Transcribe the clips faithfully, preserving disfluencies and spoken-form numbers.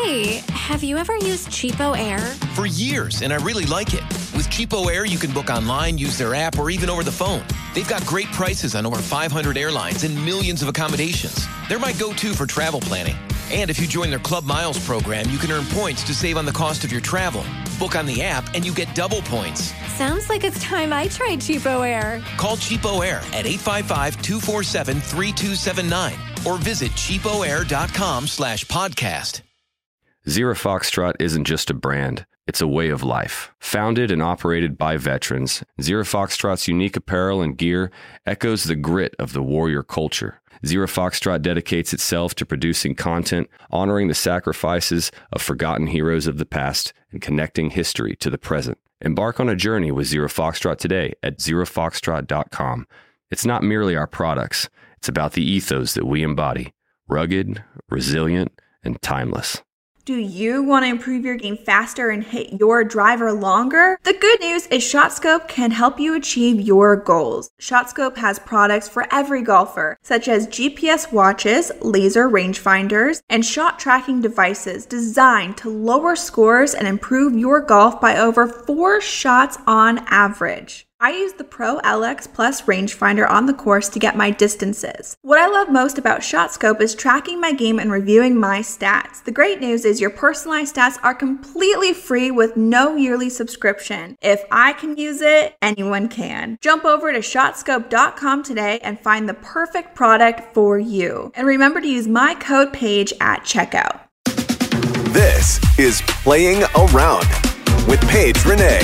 Hey, have you ever used Cheapo Air? For years, and I really like it. With Cheapo Air, you can book online, use their app, or even over the phone. They've got great prices on over five hundred airlines and millions of accommodations. They're my go-to for travel planning. And if you join their Club Miles program, you can earn points to save on the cost of your travel. Book on the app, and you get double points. Sounds like it's time I tried Cheapo Air. Call Cheapo Air at eight five five, two four seven, three two seven nine or visit cheapoair.com slash podcast. Zero Foxtrot isn't just a brand, it's a way of life. Founded and operated by veterans, Zero Foxtrot's unique apparel and gear echoes the grit of the warrior culture. Zero Foxtrot dedicates itself to producing content, honoring the sacrifices of forgotten heroes of the past, and connecting history to the present. Embark on a journey with Zero Foxtrot today at zero foxtrot dot com. It's not merely our products, it's about the ethos that we embody. Rugged, resilient, and timeless. Do you want to improve your game faster and hit your driver longer? The good news is ShotScope can help you achieve your goals. ShotScope has products for every golfer, such as G P S watches, laser rangefinders, and shot tracking devices designed to lower scores and improve your golf by over four shots on average. I use the Pro L X Plus rangefinder on the course to get my distances. What I love most about ShotScope is tracking my game and reviewing my stats. The great news is your personalized stats are completely free with no yearly subscription. If I can use it, anyone can. Jump over to shot scope dot com today and find the perfect product for you. And remember to use my code PAIGE at checkout. This is Playing Around with Paige Renee.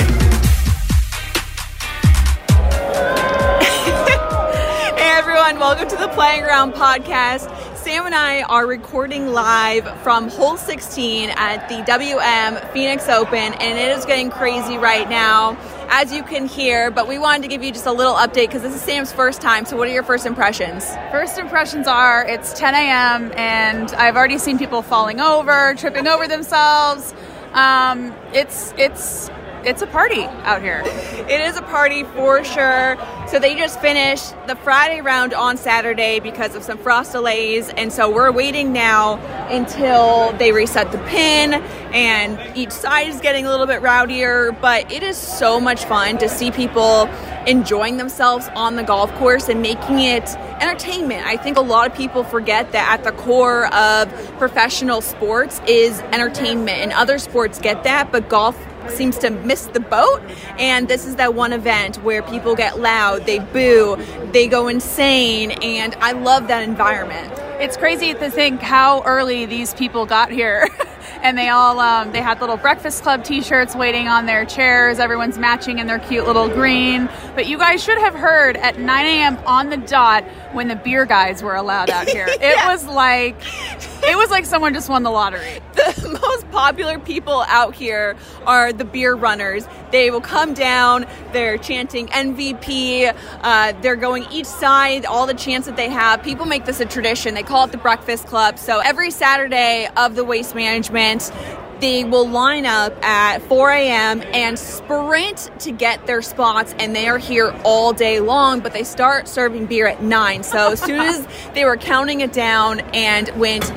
Everyone, welcome to the Playing Around podcast. Sam and I are recording live from hole sixteen at the W M Phoenix Open, and it is getting crazy right now, as you can hear, but we wanted to give you just a little update because this is Sam's first time. So what are your first impressions? First impressions are it's ten a.m. and I've already seen people falling over, tripping over themselves. Um, it's it's It's a party out here. It is a party for sure. So they just finished the Friday round on Saturday because of some frost delays. And so we're waiting now until they reset the pin, and each side is getting a little bit rowdier. But it is so much fun to see people enjoying themselves on the golf course and making it entertainment. I think a lot of people forget that at the core of professional sports is entertainment, and other sports get that, but golf seems to miss the boat. And this is that one event where people get loud, they boo, they go insane, and I love that environment. It's crazy to think how early these people got here. And they all, um, they had little Breakfast Club t-shirts waiting on their chairs. Everyone's matching in their cute little green. But you guys should have heard at nine a.m. on the dot when the beer guys were allowed out here. It yeah. was like, it was like someone just won the lottery. The most popular people out here are the beer runners. They will come down, they're chanting M V P, uh, they're going each side, all the chants that they have. People make this a tradition. They call it the Breakfast Club. So every Saturday of the Waste Management, they will line up at four a.m. and sprint to get their spots, and they are here all day long, but they start serving beer at nine. So as soon as they were counting it down and went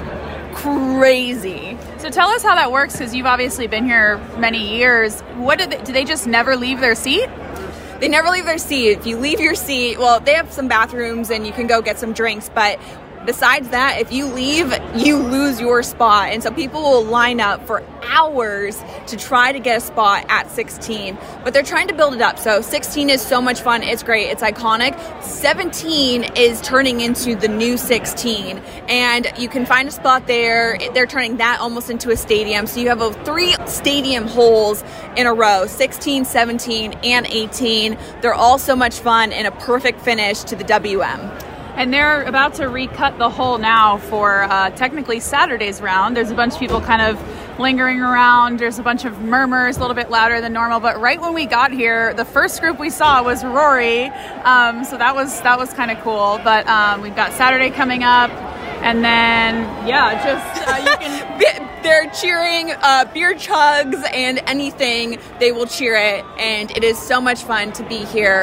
crazy. So tell us how that works, because you've obviously been here many years. What did they, do they just never leave their seat? They never leave their seat. If you leave your seat, well, they have some bathrooms and you can go get some drinks, but besides that, if you leave, you lose your spot. And so people will line up for hours to try to get a spot at sixteen. But they're trying to build it up. So sixteen is so much fun. It's great. It's iconic. seventeen is turning into the new sixteen. And you can find a spot there. They're turning that almost into a stadium. So you have a three stadium holes in a row, sixteen, seventeen, and eighteen. They're all so much fun and a perfect finish to the W M. And they're about to recut the hole now for uh, technically Saturday's round. There's a bunch of people kind of lingering around. There's a bunch of murmurs, a little bit louder than normal. But right when we got here, the first group we saw was Rory. Um, so that was that was kind of cool. But um, we've got Saturday coming up. And then, yeah, just uh, you can... They're cheering uh, beer chugs and anything, they will cheer it. And it is so much fun to be here.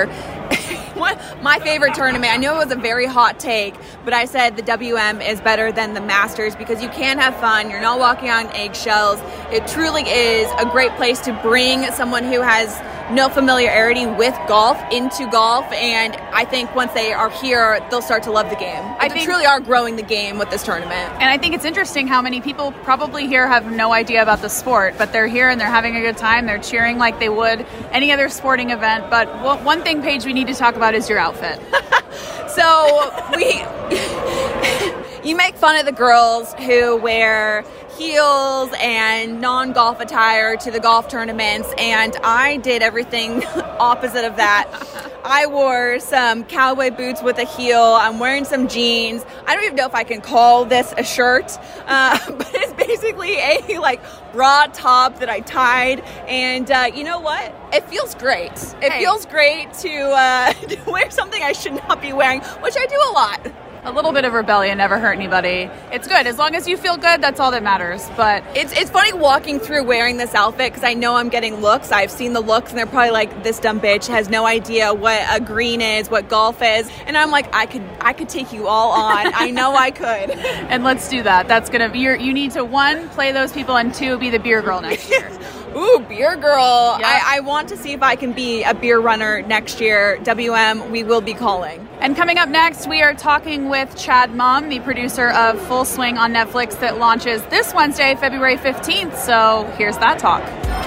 One, my favorite tournament, I know it was a very hot take, but I said the W M is better than the Masters because you can have fun. You're not walking on eggshells. It truly is a great place to bring someone who has no familiarity with golf into golf, and I think once they are here, they'll start to love the game. I they truly are growing the game with this tournament. And I think it's interesting how many people probably here have no idea about the sport, but they're here and they're having a good time. They're cheering like they would any other sporting event. But one thing, Paige, we need to talk about is your outfit. So we, you make fun of the girls who wear heels and non-golf attire to the golf tournaments, and I did everything opposite of that. I wore some cowboy boots with a heel. I'm wearing some jeans. I don't even know if I can call this a shirt, uh, but it's basically a like bra top that I tied, and uh, you know what? It feels great. It hey. feels great to, uh, to wear something I should not be wearing, which I do a lot. A little bit of rebellion never hurt anybody. It's good. As long as you feel good, that's all that matters. But it's it's funny walking through wearing this outfit because I know I'm getting looks. I've seen the looks and they're probably like, this dumb bitch has no idea what a green is, what golf is. And I'm like, I could I could take you all on. I know I could. And let's do that. That's going to be your, you need to, one, play those people, and two, be the beer girl next year. Ooh, beer girl. Yep. I, I want to see if I can be a beer runner next year. W M, we will be calling. And coming up next, we are talking with Chad Mumm, the producer of Full Swing on Netflix that launches this Wednesday, February fifteenth. So here's that talk.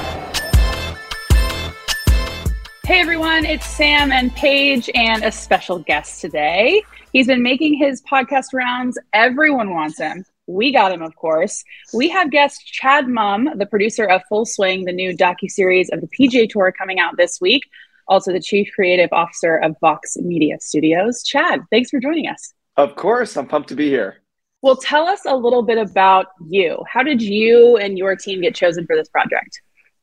Hey everyone, it's Sam and Paige and a special guest today. He's been making his podcast rounds. Everyone wants him. We got him, of course. We have guest Chad Mumm, the producer of Full Swing, the new docuseries of the P G A Tour coming out this week. Also the chief creative officer of Vox Media Studios. Chad, thanks for joining us. Of course. I'm pumped to be here. Well, tell us a little bit about you. How did you and your team get chosen for this project?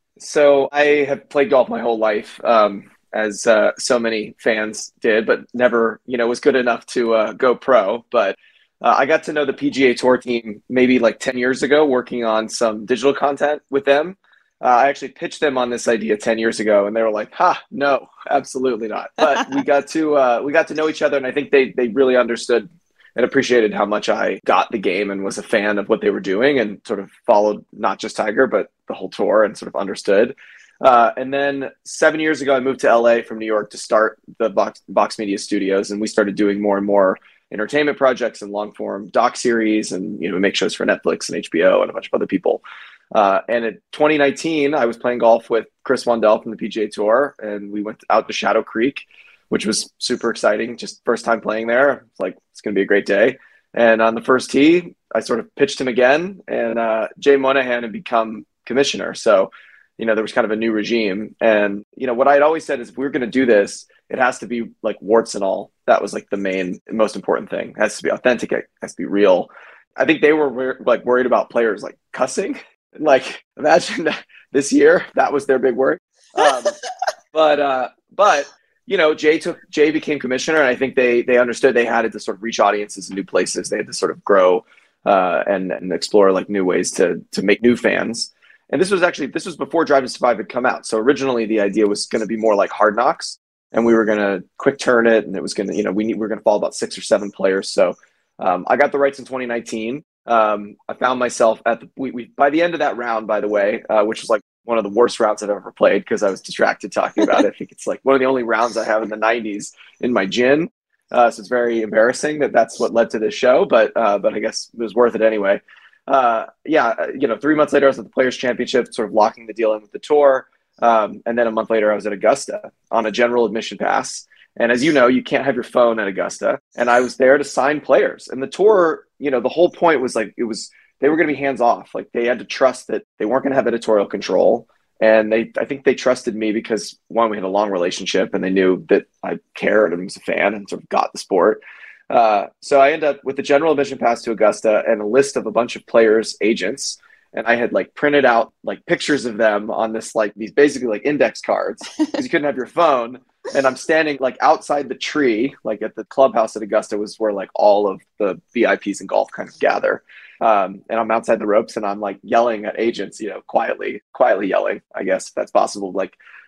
So I have played golf my whole life, um, as uh, so many fans did, but never, you know, was good enough to uh, go pro. But Uh, I got to know the P G A Tour team maybe like ten years ago, working on some digital content with them. Uh, I actually pitched them on this idea ten years ago, and they were like, "Ha, no, absolutely not." But we got to uh, we got to know each other, and I think they they really understood and appreciated how much I got the game and was a fan of what they were doing, and sort of followed not just Tiger but the whole tour, and sort of understood. Uh, and then seven years ago, I moved to L A from New York to start the Vox, Vox Media Studios, and we started doing more and more entertainment projects and long form doc series, and you know, we make shows for Netflix and H B O and a bunch of other people. Uh, and in twenty nineteen, I was playing golf with Chris Wandell from the P G A Tour, and we went out to Shadow Creek, which was super exciting. Just first time playing there. It's like, it's going to be a great day. And on the first tee, I sort of pitched him again, and uh, Jay Monahan had become commissioner. So, you know, there was kind of a new regime. And, you know, what I'd always said is, if we were going to do this, it has to be like warts and all. That was like the main, most important thing. It has to be authentic. It has to be real. I think they were like worried about players like cussing. Like, imagine this year, that was their big worry. Um, but, uh, but, you know, Jay took, Jay became commissioner, and I think they, they understood they had to sort of reach audiences in new places. They had to sort of grow uh, and, and explore like new ways to, to make new fans. And this was actually, this was before Drive to Survive had come out. So originally the idea was going to be more like Hard Knocks, and we were going to quick turn it, and it was going to, you know, we, need, we were going to follow about six or seven players. So um, I got the rights in twenty nineteen. Um, I found myself at the, we, we, by the end of that round, by the way, uh, which was like one of the worst rounds I've ever played because I was distracted talking about it. I think it's like one of the only rounds I have in the nineties in my gym. Uh, so it's very embarrassing that that's what led to this show, but, uh, but I guess it was worth it anyway. Uh, yeah, you know, three months later, I was at the Players Championship, sort of locking the deal in with the tour. Um, and then a month later, I was at Augusta on a general admission pass. And as you know, you can't have your phone at Augusta. And I was there to sign players. And the tour, you know, the whole point was like, it was, they were going to be hands off. Like, they had to trust that they weren't going to have editorial control. And they, I think they trusted me because, one, we had a long relationship, and they knew that I cared and was a fan and sort of got the sport. Uh, so I ended up with the general admission pass to Augusta and a list of a bunch of players' agents. And I had like printed out like pictures of them on this, like these basically like index cards, because you couldn't have your phone. And I'm standing like outside the tree, like at the clubhouse at Augusta was where like all of the V I Ps in golf kind of gather. Um, and I'm outside the ropes, and I'm like yelling at agents, you know, quietly, quietly yelling, I guess if that's possible, like,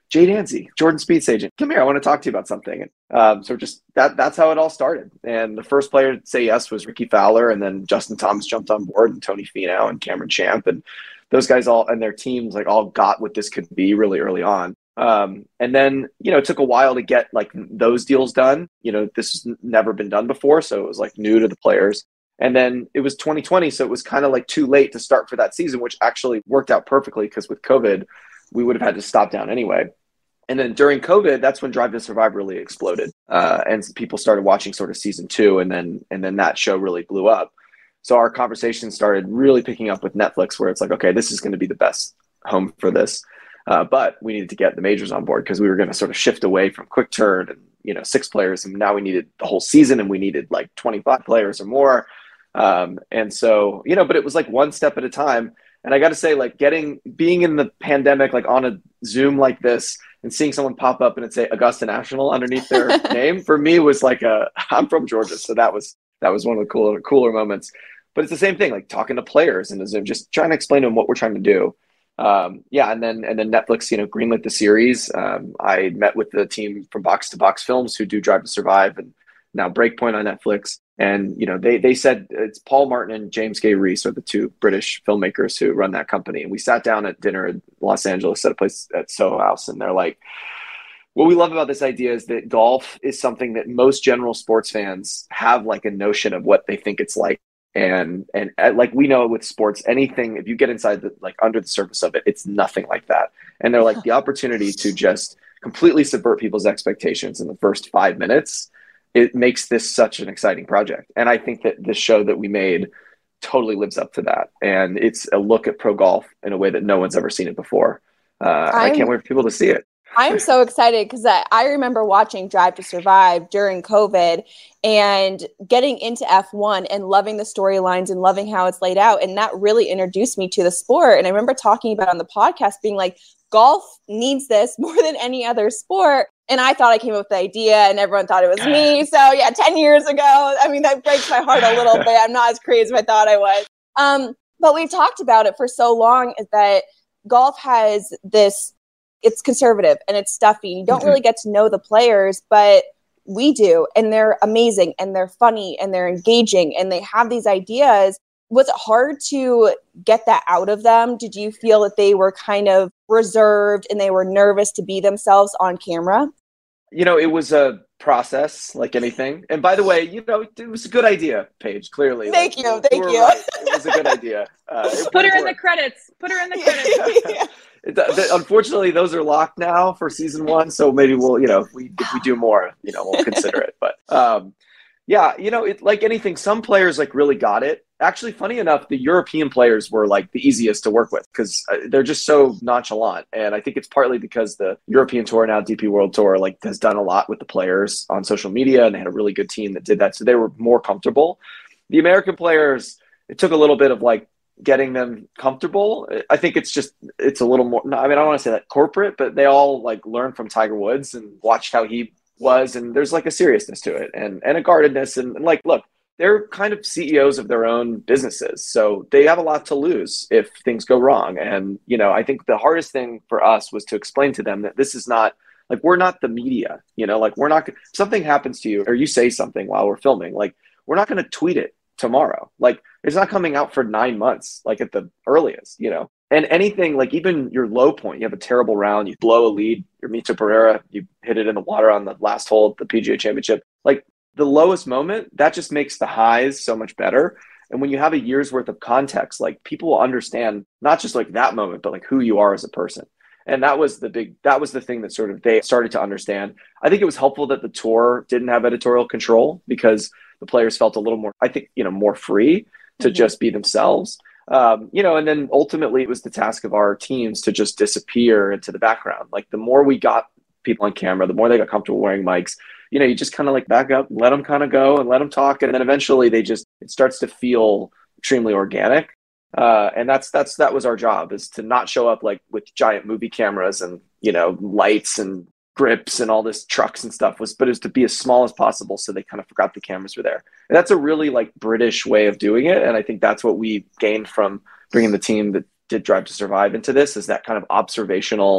Jay Danzy, Jordan Spieth's agent, come here, I want to talk to you about something. And um, so just that that's how it all started. And the first player to say yes was Ricky Fowler, and then Justin Thomas jumped on board, and Tony Finau and Cameron Champ, and those guys all and their teams like all got what this could be really early on. Um, and then, you know, it took a while to get like those deals done. You know, this has never been done before, so it was like new to the players. And then it was twenty twenty, so it was kind of like too late to start for that season, which actually worked out perfectly because with COVID, we would have had to stop down anyway. And then during COVID, that's when Drive to Survive really exploded, uh, and people started watching sort of season two, and then and then that show really blew up. So our conversation started really picking up with Netflix, where it's like, okay, this is going to be the best home for this, uh, but we needed to get the majors on board because we were going to sort of shift away from quick turn and you know six players, and now we needed the whole season, and we needed like twenty-five players or more. Um, and so you know, but it was like one step at a time. And I got to say, like getting being in the pandemic, like on a Zoom like this, and seeing someone pop up and it say Augusta National underneath their name for me was like a I'm from Georgia, so that was that was one of the cooler cooler moments. But it's the same thing, like talking to players in the Zoom, just trying to explain to them what we're trying to do. Um, yeah, and then and then Netflix, you know, greenlit the series. Um, I met with the team from Box to Box Films who do Drive to Survive, and now Breakpoint on Netflix. And you know, they they said it's Paul Martin and James Gay Reese are the two British filmmakers who run that company. And we sat down at dinner in Los Angeles at a place at Soho House, and they're like, what we love about this idea is that golf is something that most general sports fans have like a notion of what they think it's like. And, and uh, like we know with sports, anything, if you get inside the, like under the surface of it, it's nothing like that. And they're like the opportunity to just completely subvert people's expectations in the first five minutes. It makes this such an exciting project. And I think that this show that we made totally lives up to that. And it's a look at pro golf in a way that no one's ever seen it before. Uh, I can't wait for people to see it. I'm so excited because I, I remember watching Drive to Survive during COVID and getting into F one and loving the storylines and loving how it's laid out. And that really introduced me to the sport. And I remember talking about it on the podcast being like, golf needs this more than any other sport. And I thought I came up with the idea and everyone thought it was me. So yeah, ten years ago, I mean, that breaks my heart a little bit. I'm not as crazy as I thought I was. Um, but we've talked about it for so long is that golf has this, it's conservative and it's stuffy. You don't mm-hmm. really get to know the players, but we do. And they're amazing and they're funny and they're engaging and they have these ideas. Was it hard to get that out of them? Did you feel that they were kind of reserved and they were nervous to be themselves on camera? You know, it was a process like anything. And by the way, you know, it was a good idea, Paige, clearly. Thank like, you. you Thank you. Right. It was a good idea. Uh, Put her in the credits. Put her in the credits. yeah. it, the, unfortunately, those are locked now for season one. So maybe we'll, you know, if we, if we do more, you know, we'll consider it. But um, yeah, you know, it, like anything, some players like really got it. Actually, funny enough, the European players were like the easiest to work with because uh, they're just so nonchalant. And I think it's partly because the European Tour, now D P World Tour, like has done a lot with the players on social media, and they had a really good team that did that. So they were more comfortable. The American players, it took a little bit of like getting them comfortable. I think it's just, it's a little more, I mean, I don't want to say that corporate, but they all like learned from Tiger Woods and watched how he was. And there's like a seriousness to it and, and a guardedness. And, and like, look, they're kind of C E Os of their own businesses. So they have a lot to lose if things go wrong. And, you know, I think the hardest thing for us was to explain to them that this is not like, we're not the media, you know, like we're not, if something happens to you or you say something while we're filming, like we're not going to tweet it tomorrow. Like it's not coming out for nine months, like at the earliest, you know, and anything like even your low point, you have a terrible round, you blow a lead, you're Mito Pereira, you hit it in the water on the last hole at the P G A Championship. Like, the lowest moment, that just makes the highs so much better. And when you have a year's worth of context, like people will understand not just like that moment, but like who you are as a person. And that was the big, that was the thing that sort of they started to understand. I think it was helpful that the tour didn't have editorial control because the players felt a little more, I think, you know, more free to mm-hmm. just be themselves. Um, you know, and then ultimately it was the task of our teams to just disappear into the background. Like the more we got people on camera, the more they got comfortable wearing mics, you know, you just kind of like back up, let them kind of go and let them talk. And then eventually they just, it starts to feel extremely organic. Uh, and that's, that's, that was our job, is to not show up like with giant movie cameras and, you know, lights and grips and all this trucks and stuff was, but it was to be as small as possible. So they kind of forgot the cameras were there. And that's a really like British way of doing it. And I think that's what we gained from bringing the team that did Drive to Survive into this, is that kind of observational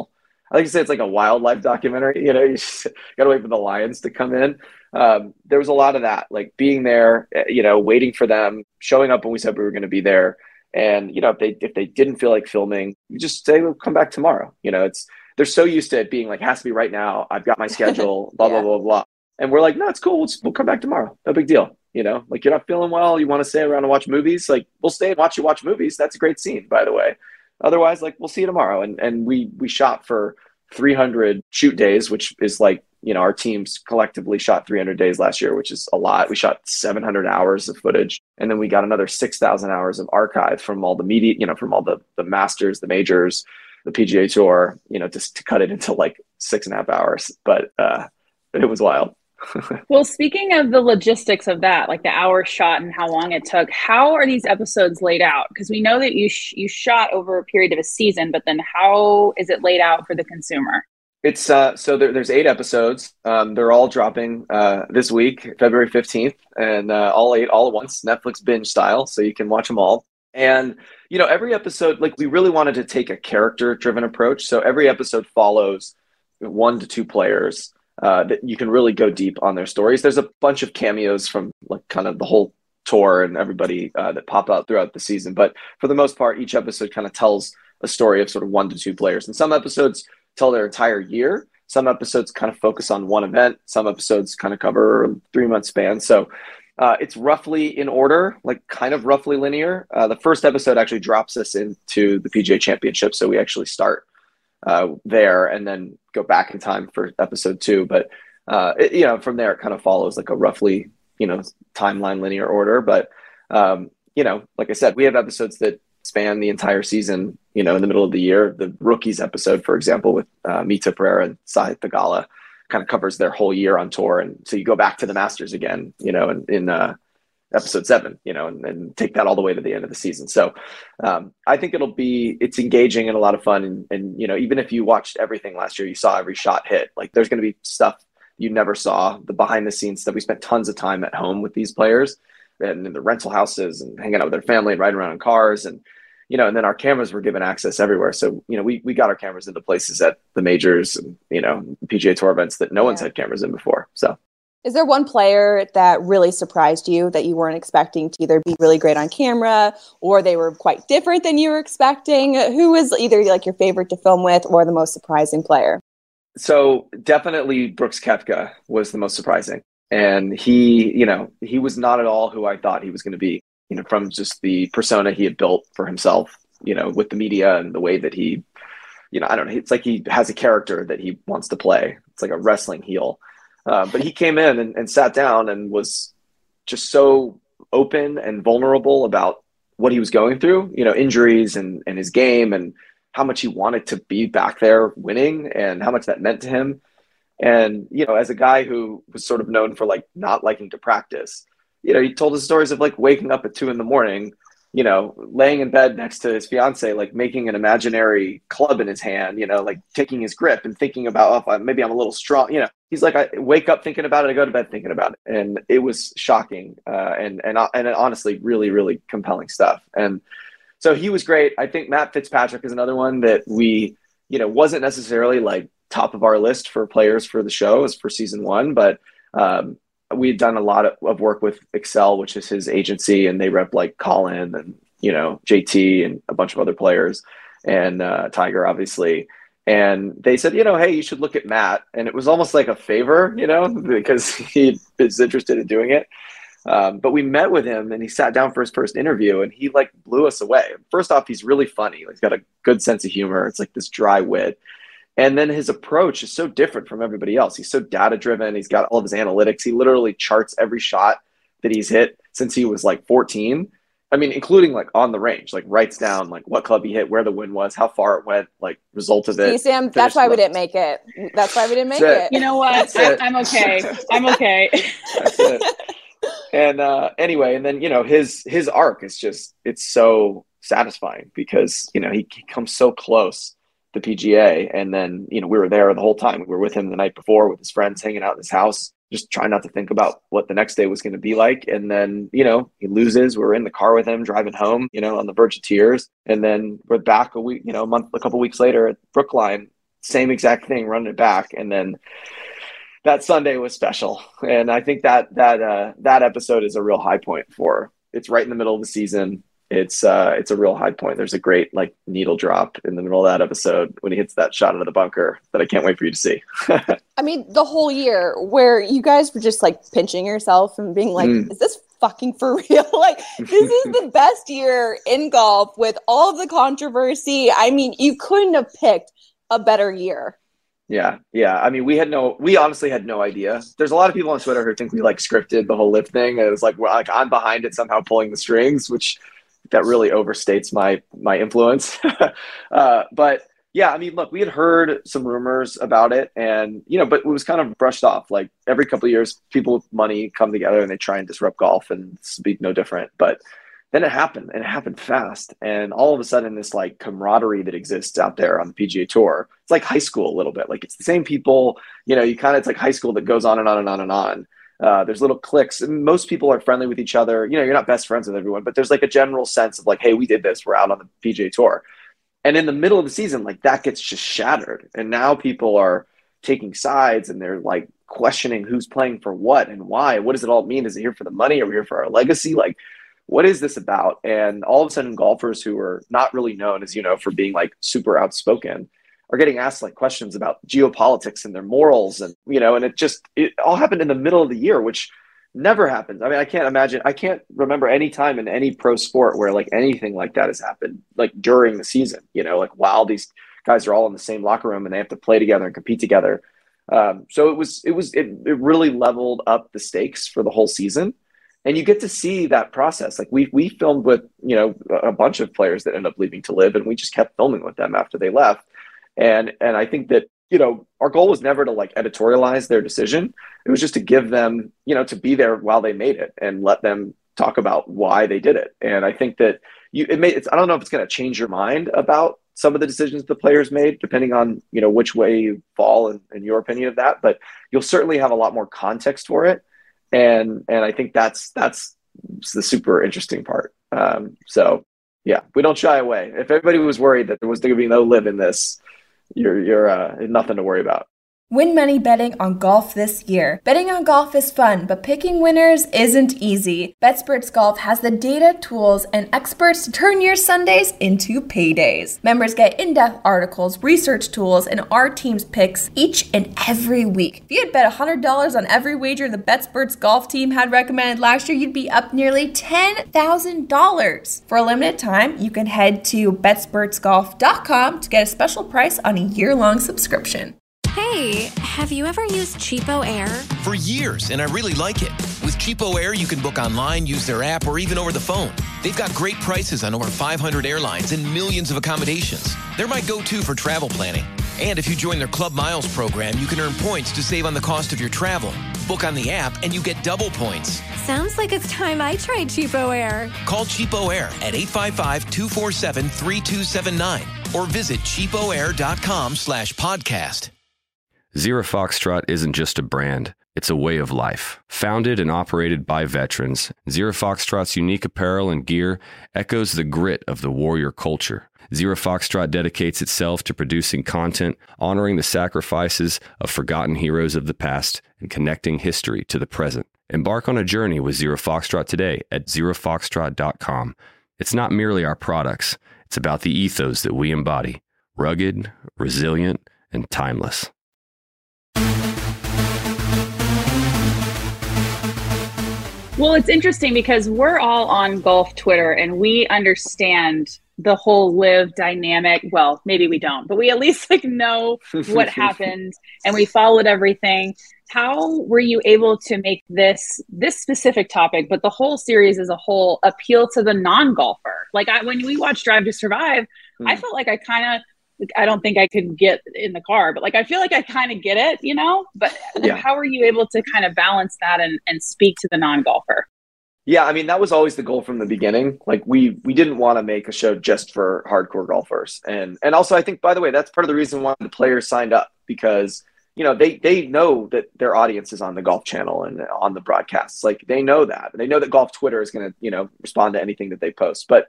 I like to say it's like a wildlife documentary. You know, you just got to wait for the lions to come in. Um, there was a lot of that, like being there, you know, waiting for them, showing up when we said we were going to be there. And, you know, if they, if they didn't feel like filming, you just say, we'll come back tomorrow. You know, it's, they're so used to it being like, has to be right now. I've got my schedule, blah, yeah. blah, blah, blah. And we're like, no, it's cool. We'll, we'll come back tomorrow. No big deal. You know, like you're not feeling well. You want to stay around and watch movies. Like we'll stay and watch you watch movies. That's a great scene, by the way. Otherwise, like we'll see you tomorrow. And, and we, we shot for three hundred shoot days, which is like, you know, our teams collectively shot three hundred days last year, which is a lot. We shot seven hundred hours of footage. And then we got another six thousand hours of archive from all the media, you know, from all the, the masters, the majors, the P G A Tour, you know, just to cut it into like six and a half hours. But uh, it was wild. Well, speaking of the logistics of that, like the hour shot and how long it took, how are these episodes laid out? Because we know that you sh- you shot over a period of a season, but then how is it laid out for the consumer? It's uh, so there, there's eight episodes. Um, they're all dropping uh, this week, February fifteenth, and uh, all eight all at once, Netflix binge style, so you can watch them all. And, you know, every episode, like we really wanted to take a character-driven approach. So every episode follows one to two players uh, that you can really go deep on their stories. There's a bunch of cameos from like kind of the whole tour and everybody uh, that pop out throughout the season. But for the most part, each episode kind of tells a story of sort of one to two players. And some episodes tell their entire year. Some episodes kind of focus on one event. Some episodes kind of cover a three month span. So uh, it's roughly in order, like kind of roughly linear. Uh, the first episode actually drops us into the P G A Championship. So we actually start uh, there and then go back in time for episode two. But, uh, it, you know, from there, it kind of follows like a roughly, you know, timeline linear order. But, um, you know, like I said, we have episodes that span the entire season, you know, in the middle of the year. The rookies episode, for example, with uh, Mita Pereira and Sahith Theegala kind of covers their whole year on tour. And so you go back to the Masters again, you know, in, in uh, episode seven, you know, and, and take that all the way to the end of the season. So um, I think it'll be, it's engaging and a lot of fun. And, and, you know, even if you watched everything last year, you saw every shot hit, like there's going to be stuff you never saw, the behind the scenes stuff. We spent tons of time at home with these players and in the rental houses and hanging out with their family and riding around in cars. And, you know, and then our cameras were given access everywhere. So, you know, we, we got our cameras into places at the majors and, you know, P G A Tour events that no yeah. one's had cameras in before. So is there one player that really surprised you that you weren't expecting to either be really great on camera or they were quite different than you were expecting? Who was either like your favorite to film with or the most surprising player? So definitely Brooks Koepka was the most surprising. And he, you know, he was not at all who I thought he was going to be. You know, from just the persona he had built for himself, you know, with the media and the way that he, you know, I don't know, it's like he has a character that he wants to play. It's like a wrestling heel. Uh, but he came in and, and sat down and was just so open and vulnerable about what he was going through, you know, injuries and, and his game and how much he wanted to be back there winning and how much that meant to him. And, you know, as a guy who was sort of known for like not liking to practice, you know, he told us stories of like waking up at two in the morning, you know, laying in bed next to his fiance, like making an imaginary club in his hand, you know, like taking his grip and thinking about, oh, maybe I'm a little strong. You know, he's like, I wake up thinking about it. I go to bed thinking about it. And it was shocking. Uh, and, and, and honestly, really, really compelling stuff. And so he was great. I think Matt Fitzpatrick is another one that we, you know, wasn't necessarily like top of our list for players for the show as for season one, but, um, we had done a lot of, of work with Excel, which is his agency, and they rep like Colin and, you know, J T and a bunch of other players and uh, Tiger, obviously. And they said, you know, hey, you should look at Matt. And it was almost like a favor, you know, because he is interested in doing it. Um, but we met with him and he sat down for his first interview and he like blew us away. First off, he's really funny. He's got a good sense of humor. It's like this dry wit. And then his approach is so different from everybody else. He's so data driven. He's got all of his analytics. He literally charts every shot that he's hit since he was like fourteen. I mean, including like on the range, like writes down like what club he hit, where the win was, how far it went, like result of it. See, Sam, that's why we didn't make it. That's why we didn't make it. it. You know what? I, I'm okay. I'm okay. That's it. And uh, anyway, and then, you know, his, his arc is just, it's so satisfying because, you know, he, he comes so close the P G A. And then, you know, we were there the whole time. We were with him the night before with his friends hanging out in his house, just trying not to think about what the next day was going to be like. And then, you know, he loses. We're in the car with him driving home, you know, on the verge of tears. And then we're back a week, you know, a month, a couple weeks later at Brookline same exact thing, running it back. And then that Sunday was special. And I think that that uh, that episode is a real high point for, it's right in the middle of the season. It's uh, it's a real high point. There's a great like needle drop in the middle of that episode when he hits that shot out of the bunker that I can't wait for you to see. I mean, the whole year where you guys were just like pinching yourself and being like, mm. is this fucking for real? Like, this is the best year in golf with all of the controversy. I mean, you couldn't have picked a better year. Yeah. Yeah. I mean, we had no, we honestly had no idea. There's a lot of people on Twitter who think we like scripted the whole live thing. It was like, well, like I'm behind it somehow pulling the strings, which that really overstates my, my influence. uh, but yeah, I mean, look, we had heard some rumors about it and, you know, but it was kind of brushed off. Like every couple of years, people with money come together and they try and disrupt golf, and it's be no different. But then it happened, and it happened fast. And all of a sudden, this like camaraderie that exists out there on the P G A Tour, it's like high school a little bit. Like it's the same people, you know, you kind of, it's like high school that goes on and on and on and on. Uh, there's little cliques, and most people are friendly with each other. You know, you're not best friends with everyone, but there's like a general sense of like, hey, we did this. We're out on the P G A Tour. And in the middle of the season, like that gets just shattered. And now people are taking sides and they're like questioning who's playing for what and why. What does it all mean? Is it here for the money? Are we here for our legacy? Like, what is this about? And all of a sudden, golfers who are not really known, as you know, for being like super outspoken are getting asked like questions about geopolitics and their morals. And, you know, and it just, it all happened in the middle of the year, which never happens. I mean, I can't imagine, I can't remember any time in any pro sport where like anything like that has happened, like during the season, you know, like while these guys are all in the same locker room and they have to play together and compete together. Um, so it was, it was, it, it really leveled up the stakes for the whole season. And you get to see that process. Like we, we filmed with, you know, a bunch of players that end up leaving to live, and we just kept filming with them after they left. And, and I think that, you know, our goal was never to like editorialize their decision. It was just to give them, you know, to be there while they made it and let them talk about why they did it. And I think that you, it may, it's, I don't know if it's going to change your mind about some of the decisions the players made, depending on, you know, which way you fall in, in your opinion of that, but you'll certainly have a lot more context for it. And, and I think that's, that's the super interesting part. Um, so yeah, we don't shy away. If everybody was worried that there was going to be no live in this, you're, you're, uh, nothing to worry about. Win money betting on golf this year. Betting on golf is fun, but picking winners isn't easy. BetSperts Golf has the data, tools, and experts to turn your Sundays into paydays. Members get in-depth articles, research tools, and our team's picks each and every week. If you had bet one hundred dollars on every wager the BetSperts Golf team had recommended last year, you'd be up nearly ten thousand dollars. For a limited time, you can head to bet spurts golf dot com to get a special price on a year-long subscription. Hey, have you ever used Cheapo Air? For years, and I really like it. With Cheapo Air, you can book online, use their app, or even over the phone. They've got great prices on over five hundred airlines and millions of accommodations. They're my go-to for travel planning. And if you join their Club Miles program, you can earn points to save on the cost of your travel. Book on the app, and you get double points. Sounds like it's time I tried Cheapo Air. Call Cheapo Air at eight five five, two four seven, three two seven nine or visit cheapoair.com slash podcast. Zero Foxtrot isn't just a brand, it's a way of life. Founded and operated by veterans, Zero Foxtrot's unique apparel and gear echoes the grit of the warrior culture. Zero Foxtrot dedicates itself to producing content, honoring the sacrifices of forgotten heroes of the past, and connecting history to the present. Embark on a journey with Zero Foxtrot today at zero foxtrot dot com. It's not merely our products, it's about the ethos that we embody. Rugged, resilient, and timeless. Well, it's interesting because we're all on golf Twitter and we understand the whole live dynamic. Well, maybe we don't, but we at least like know what happened and we followed everything. How were you able to make this this specific topic, but the whole series as a whole, appeal to the non-golfer? Like I, when we watched Drive to Survive, mm. I felt like I kind of, I don't think I could get in the car, but like, I feel like I kind of get it, you know, but yeah. How are you able to kind of balance that and, and speak to the non-golfer? Yeah. I mean, that was always the goal from the beginning. Like we, we didn't want to make a show just for hardcore golfers. And, and also I think, by the way, that's part of the reason why the players signed up, because, you know, they, they know that their audience is on the Golf Channel and on the broadcasts. Like they know that, they know that Golf Twitter is going to, you know, respond to anything that they post. But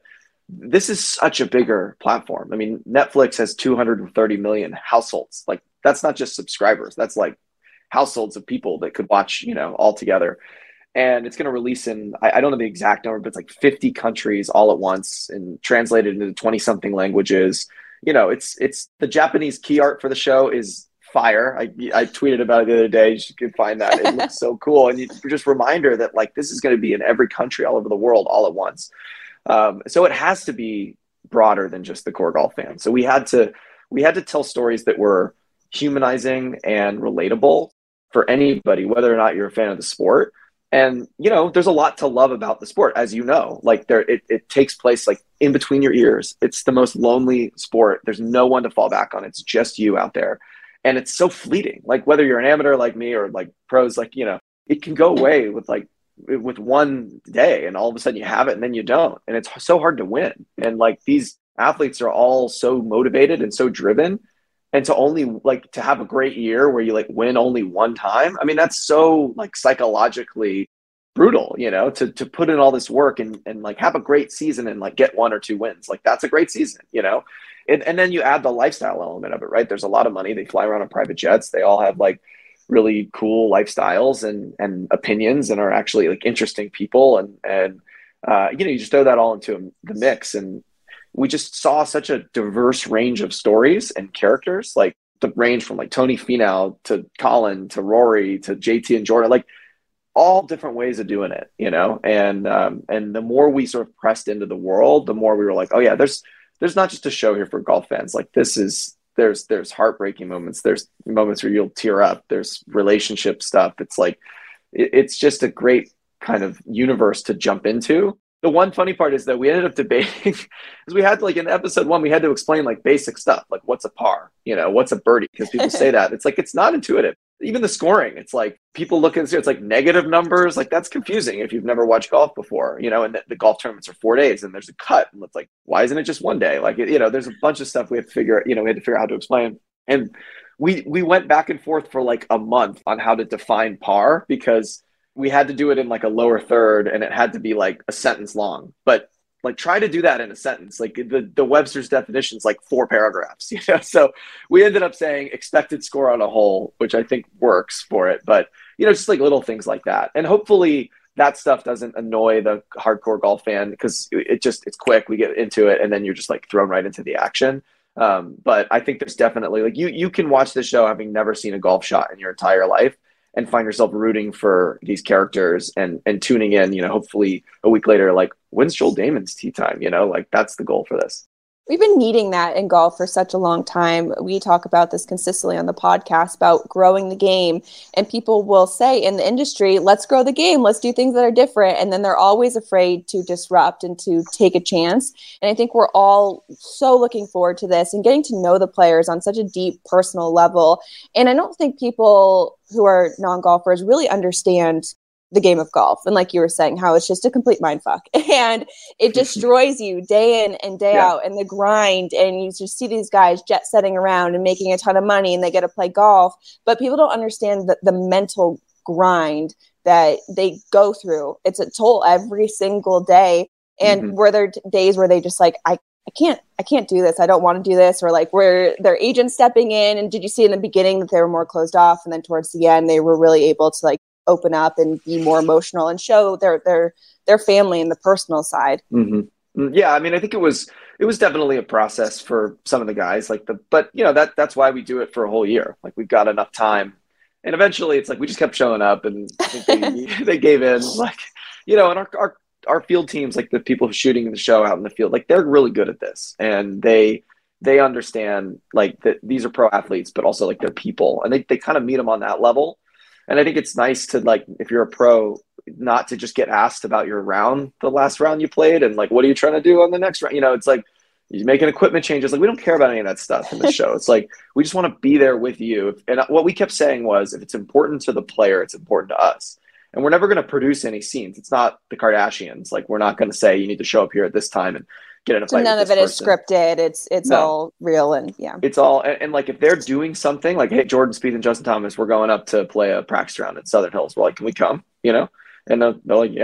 this is such a bigger platform. I mean, Netflix has two hundred thirty million households. Like, that's not just subscribers. That's like households of people that could watch, you know, all together. And it's going to release in, I, I don't know the exact number, but it's like fifty countries all at once and translated into twenty something languages. You know, it's, it's the Japanese key art for the show is fire. I, I tweeted about it the other day. You can find that. It looks so cool. And you just reminder that like, this is going to be in every country all over the world all at once. Um, so it has to be broader than just the core golf fan. So we had to, we had to tell stories that were humanizing and relatable for anybody, whether or not you're a fan of the sport. And, you know, there's a lot to love about the sport, as you know, like there, it, it takes place like in between your ears. It's the most lonely sport. There's no one to fall back on. It's just you out there. And it's so fleeting, like whether you're an amateur like me or like pros, like, you know, it can go away with like, with one day and all of a sudden you have it and then you don't. And it's so hard to win. And like these athletes are all so motivated and so driven. And to only like to have a great year where you like win only one time. I mean, that's so like psychologically brutal, you know, to, to put in all this work and, and like have a great season and like get one or two wins. Like that's a great season, you know? And, and then you add the lifestyle element of it, right? There's a lot of money. They fly around on private jets. They all have like really cool lifestyles and, and opinions and are actually like interesting people. And, and, uh, you know, you just throw that all into the mix. And we just saw such a diverse range of stories and characters, like the range from like Tony Finau to Colin, to Rory, to J T and Jordan, like all different ways of doing it, you know? And, um, and the more we sort of pressed into the world, the more we were like, oh yeah, there's, there's not just a show here for golf fans. Like this is, There's there's heartbreaking moments. There's moments where you'll tear up. There's relationship stuff. It's like, it, it's just a great kind of universe to jump into. The one funny part is that we ended up debating because we had to, like in episode one, we had to explain like basic stuff, like what's a par, you know, what's a birdie? Because people say that. It's like, it's not intuitive. Even the scoring, it's like people look and see, it's like negative numbers. Like that's confusing if you've never watched golf before, you know, and the, the golf tournaments are four days and there's a cut. And it's like, why isn't it just one day? Like, you know, there's a bunch of stuff we have to figure, you know, we had to figure out how to explain. And we, we went back and forth for like a month on how to define par because we had to do it in like a lower third and it had to be like a sentence long, but like try to do that in a sentence. Like the, the Webster's definition is like four paragraphs, you know? So we ended up saying expected score on a hole, which I think works for it, but you know, just like little things like that. And hopefully that stuff doesn't annoy the hardcore golf fan because it just, it's quick. We get into it and then you're just like thrown right into the action. Um, but I think there's definitely like, you, you can watch this show having never seen a golf shot in your entire life and find yourself rooting for these characters and, and tuning in, you know, hopefully a week later, like when's Joel Damon's tee time, you know, like that's the goal for this. We've been needing that in golf for such a long time. We talk about this consistently on the podcast about growing the game. And people will say in the industry, let's grow the game. Let's do things that are different. And then they're always afraid to disrupt and to take a chance. And I think we're all so looking forward to this and getting to know the players on such a deep personal level. And I don't think people who are non-golfers really understand the game of golf. And like you were saying, how it's just a complete mind fuck and it destroys you day in and day yeah. out and the grind. And you just see these guys jet setting around and making a ton of money and they get to play golf, but people don't understand the, the mental grind that they go through. It's a toll every single day. And mm-hmm. were there t- days where they just like, I, I can't, I can't do this. I don't want to do this. Or like where their agent stepping in. And did you see in the beginning that they were more closed off? And then towards the end, they were really able to like open up and be more emotional and show their their their family and the personal side. Mm-hmm. Yeah, I mean, I think it was it was definitely a process for some of the guys, like the but you know that that's why we do it for a whole year. Like we've got enough time, and eventually it's like we just kept showing up, and I think they, they gave in. Like you know, and our our our field teams, like the people shooting the show out in the field, like they're really good at this, and they they understand like that these are pro athletes, but also like they're people, and they they kind of meet them on that level. And I think it's nice to like, if you're a pro, not to just get asked about your round, the last round you played. And like, what are you trying to do on the next round? You know, it's like you're making equipment changes. Like we don't care about any of that stuff in the show. It's like, we just want to be there with you. And what we kept saying was, if it's important to the player, it's important to us. And we're never going to produce any scenes. It's not the Kardashians. Like we're not going to say you need to show up here at this time and get in a fight. So none with of it person. Is scripted. It's it's no. all real and yeah. It's all and, and like if they're doing something like, hey, Jordan Spieth and Justin Thomas, we're going up to play a practice round at Southern Hills. We're like, can we come? You know, and they're, they're like, yeah.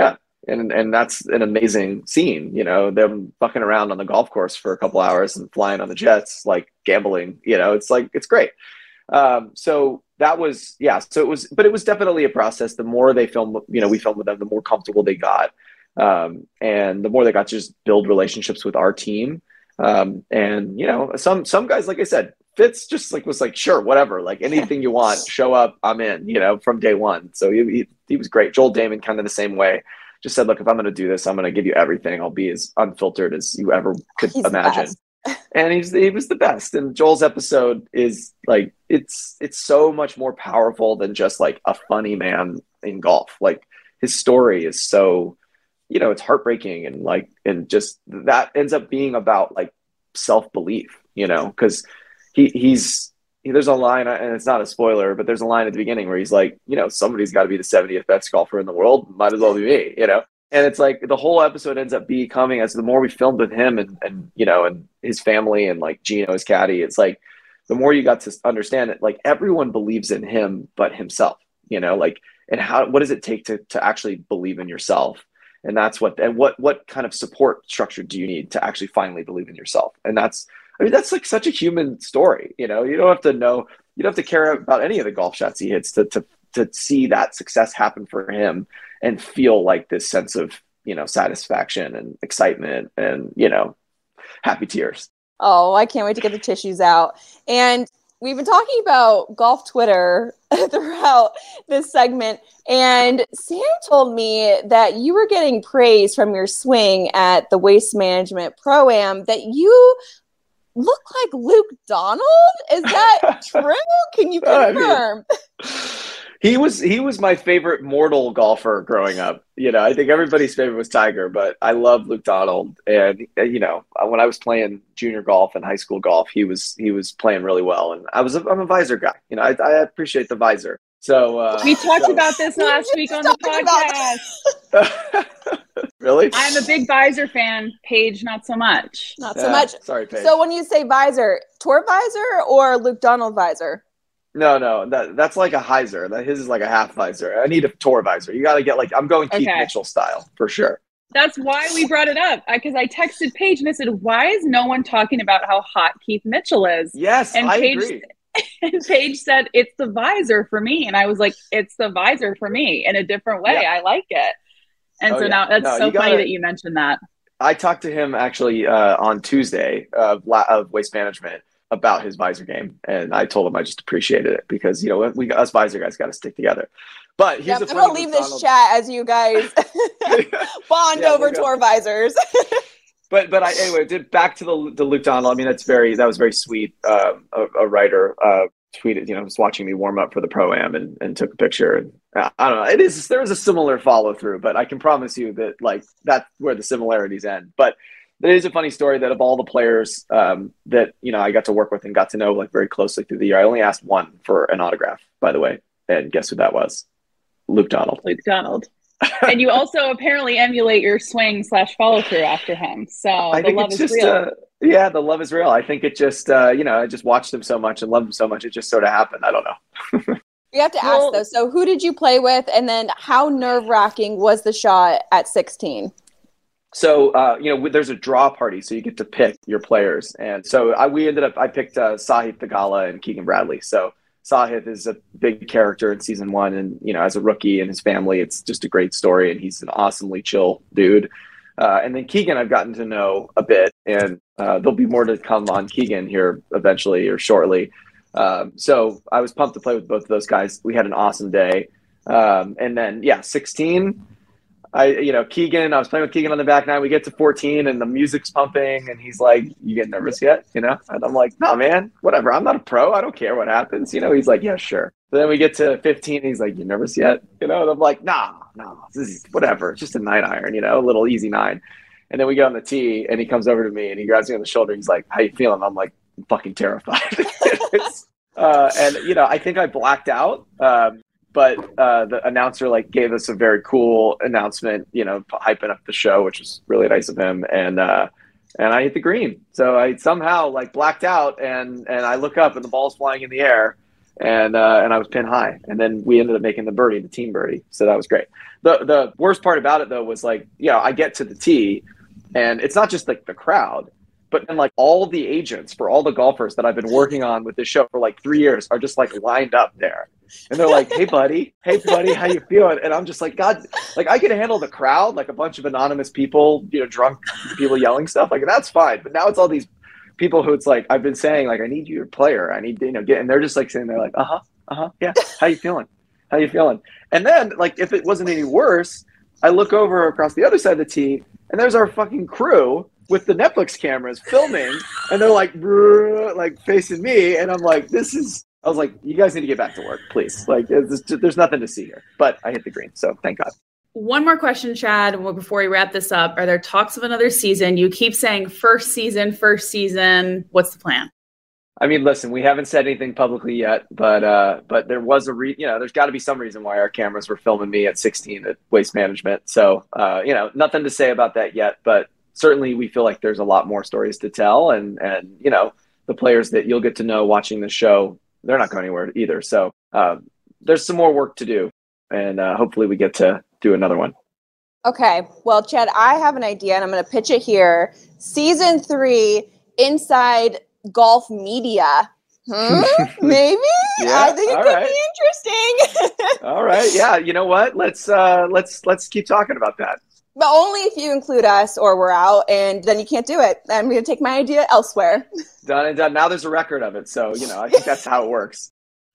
And and that's an amazing scene, you know, them fucking around on the golf course for a couple hours and flying on the jets, like gambling, you know, it's like, it's great. Um, so that was, yeah, so it was, but it was definitely a process. The more they filmed, you know, we filmed with them, the more comfortable they got. Um, and the more they got to just build relationships with our team. Um, and, you know, some, some guys, like I said, Fitz just like was like, sure, whatever, like anything you want, show up, I'm in, you know, from day one. So he, he, he was great. Joel Damon kind of the same way. Just said, look, if I'm going to do this, I'm going to give you everything. I'll be as unfiltered as you ever could He's imagine. And he's, he was the best. And Joel's episode is like, it's, it's so much more powerful than just like a funny man in golf. Like his story is so, you know, it's heartbreaking. And like, and just that ends up being about like self-belief, you know, cause he he's, there's a line, and it's not a spoiler, but there's a line at the beginning where he's like, you know, somebody's got to be the seventieth best golfer in the world. Might as well be me, you know? And it's like the whole episode ends up becoming, as the more we filmed with him and, and, you know, and his family and like Gino, his caddy, it's like the more you got to understand it, like everyone believes in him, but himself, you know, like, and how, what does it take to, to actually believe in yourself? And that's what, and what, what kind of support structure do you need to actually finally believe in yourself? And that's, I mean, that's like such a human story, you know, you don't have to know, you don't have to care about any of the golf shots he hits to, to, to see that success happen for him and feel like this sense of, you know, satisfaction and excitement and, you know, happy tears. Oh, I can't wait to get the tissues out. And we've been talking about golf Twitter throughout this segment. And Sam told me that you were getting praise from your swing at the Waste Management Pro-Am, that you look like Luke Donald. Is that true? Can you confirm? I mean, he was he was my favorite mortal golfer growing up. You know, I think everybody's favorite was Tiger, but I love Luke Donald. And you know, when I was playing junior golf and high school golf, he was he was playing really well. And I was a, I'm a visor guy. You know, I, I appreciate the visor. So uh, we talked so. about this last week on the podcast. Really? I'm a big visor fan. Paige, not so much. Not so yeah, much. Sorry, Paige. So when you say visor, tour visor or Luke Donald visor? No, no, that that's like a hyzer. That his is like a half visor. I need a tour visor. You got to get like, I'm going Keith Okay. Mitchell style for sure. That's why we brought it up, because I, I texted Paige and I said, why is no one talking about how hot Keith Mitchell is? Yes, and I Paige, agree. And Paige said, it's the visor for me. And I was like, it's the visor for me in a different way. Yeah. I like it. And Oh, so yeah. now that's No, so you gotta- funny that you mentioned that. I talked to him actually uh, on Tuesday of, la- of Waste Management about his visor game, and I told him I just appreciated it because, you know, we us visor guys got to stick together. But here's Yep, the I'm gonna funny leave Luke this Donald- chat as you guys bond Yeah, over we'll go. tour visors. But but I anyway, did back to the the Luke Donald. I mean, that's very that was very sweet. Um, a, a writer uh, tweeted, you know, was watching me warm up for the Pro-Am and, and took a picture. And uh, I don't know. It is there was a similar follow through, but I can promise you that like that's where the similarities end. But there is a funny story that of all the players um, that you know I got to work with and got to know like very closely through the year, I only asked one for an autograph, by the way, and guess who that was? Luke Donald. Luke Donald. And you also apparently emulate your swing slash follow through after him. So I the think love it's is just, real. uh, yeah, the love is real. I think it just, uh, you know, I just watched him so much and loved him so much. It just sort of happened. I don't know. You have to Well- ask though. So who did you play with, and then how nerve wracking was the shot at sixteen? So, uh, you know, there's a draw party, so you get to pick your players. And so I, we ended up, I picked uh, Sahith Theegala and Keegan Bradley. So Sahith is a big character in season one. And, you know, as a rookie and his family, it's just a great story. And he's an awesomely chill dude. Uh, and then Keegan, I've gotten to know a bit. And uh, there'll be more to come on Keegan here eventually or shortly. Um, so I was pumped to play with both of those guys. We had an awesome day. Um, and then, yeah, sixteen. I, you know, Keegan, I was playing with Keegan on the back nine. We get to fourteen and the music's pumping and he's like, you getting nervous yet? You know? And I'm like, no, man, whatever. I'm not a pro. I don't care what happens. You know, he's like, yeah, sure. But then we get to fifteen and he's like, you nervous yet? You know, and I'm like, nah, no, this is whatever. It's just a nine iron, you know, a little easy nine. And then we get on the tee and he comes over to me and he grabs me on the shoulder. He's like, how you feeling? I'm like, I'm fucking terrified. It's, uh, and, you know, I think I blacked out. Um, But uh, the announcer like gave us a very cool announcement, you know, hyping up the show, which was really nice of him. And uh, and I hit the green, so I somehow like blacked out, and and I look up and the ball's flying in the air, and uh, and I was pin high, and then we ended up making the birdie, the team birdie. So that was great. The the worst part about it though was like, you know, I get to the tee, and it's not just like the crowd, but then like all the agents for all the golfers that I've been working on with this show for like three years are just like lined up there. And they're like, hey, buddy, hey, buddy, how you feeling? And I'm just like, God, like I can handle the crowd, like a bunch of anonymous people, you know, drunk people yelling stuff. Like, that's fine. But now it's all these people who it's like, I've been saying, like, I need you, your player. I need to, you know, get, and they're just like saying, they're like, uh-huh, uh-huh, yeah. How you feeling? How you feeling? And then, like, if it wasn't any worse, I look over across the other side of the tee, and there's our fucking crew with the Netflix cameras filming, and they're like, like facing me. And I'm like, this is, I was like, you guys need to get back to work, please. Like, there's, there's nothing to see here. But I hit the green, so thank God. One more question, Chad, before we wrap this up. Are there talks of another season? You keep saying first season, first season. What's the plan? I mean, listen, we haven't said anything publicly yet, but uh, but there was a re- you know, there's got to be some reason why our cameras were filming me at sixteen at Waste Management. So uh, you know, nothing to say about that yet, but certainly we feel like there's a lot more stories to tell, and and you know, the players that you'll get to know watching the show, they're not going anywhere either. So uh, there's some more work to do, and uh, hopefully we get to do another one. Okay. Well, Chad, I have an idea, and I'm going to pitch it here. Season three, Inside Golf Media. Hmm? Maybe? Yeah, I think it all could right. be interesting. All right. Yeah. You know what? Let's uh, let's let's keep talking about that. But only if you include us or we're out, and then you can't do it. I'm going to take my idea elsewhere. Done and done. Now there's a record of it. So, you know, I think that's how it works.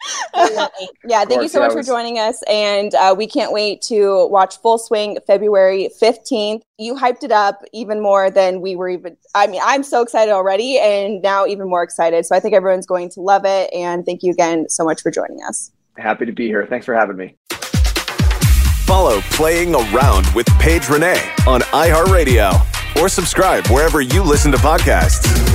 Yeah, thank you so much for joining us. And uh, we can't wait to watch Full Swing February fifteenth. You hyped it up even more than we were even. I mean, I'm so excited already, and now even more excited. So I think everyone's going to love it. And thank you again so much for joining us. Happy to be here. Thanks for having me. Follow Playing Around with Paige Renee on iHeartRadio or subscribe wherever you listen to podcasts.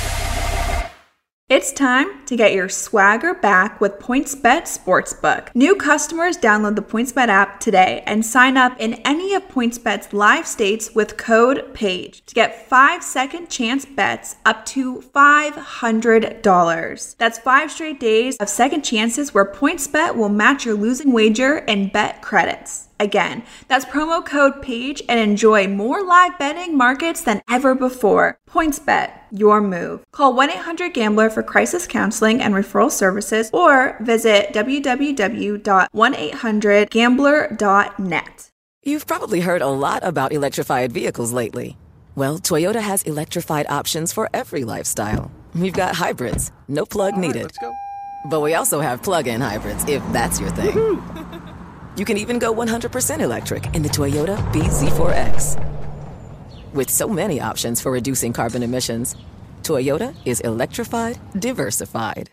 It's time to get your swagger back with PointsBet Sportsbook. New customers download the PointsBet app today and sign up in any of PointsBet's live states with code PAGE to get five second chance bets up to five hundred dollars. That's five straight days of second chances where PointsBet will match your losing wager and bet credits. Again, that's promo code PAGE and enjoy more live betting markets than ever before. PointsBet, your move. Call one eight hundred gambler for crisis counseling and referral services or visit w w w dot one eight hundred gambler dot net. You've probably heard a lot about electrified vehicles lately. Well, Toyota has electrified options for every lifestyle. We've got hybrids, no plug All right, needed. let's go. But we also have plug-in hybrids, if that's your thing. Woo-hoo. You can even go one hundred percent electric in the Toyota B Z four X. With so many options for reducing carbon emissions, Toyota is electrified, diversified.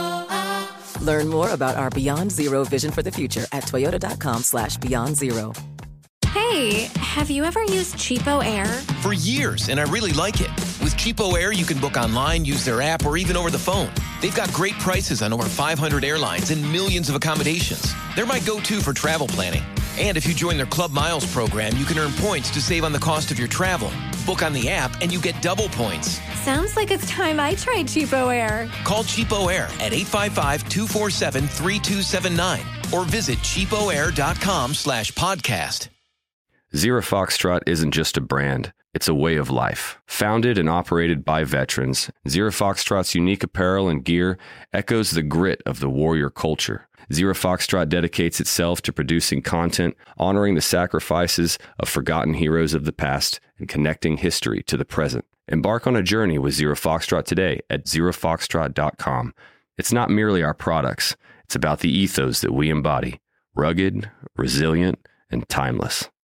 Learn more about our Beyond Zero vision for the future at toyota.com slash beyond zero. Hey, have you ever used Cheapo Air? For years, and I really like it. With Cheapo Air, you can book online, use their app, or even over the phone. They've got great prices on over five hundred airlines and millions of accommodations. They're my go-to for travel planning. And if you join their Club Miles program, you can earn points to save on the cost of your travel. Book on the app, and you get double points. Sounds like it's time I tried Cheapo Air. Call Cheapo Air at eight five five, two four seven, three two seven nine or visit cheapoair.com slash podcast. Zero Foxtrot isn't just a brand, it's a way of life. Founded and operated by veterans, Zero Foxtrot's unique apparel and gear echoes the grit of the warrior culture. Zero Foxtrot dedicates itself to producing content, honoring the sacrifices of forgotten heroes of the past, and connecting history to the present. Embark on a journey with Zero Foxtrot today at zero foxtrot dot com. It's not merely our products, it's about the ethos that we embody. Rugged, resilient, and timeless.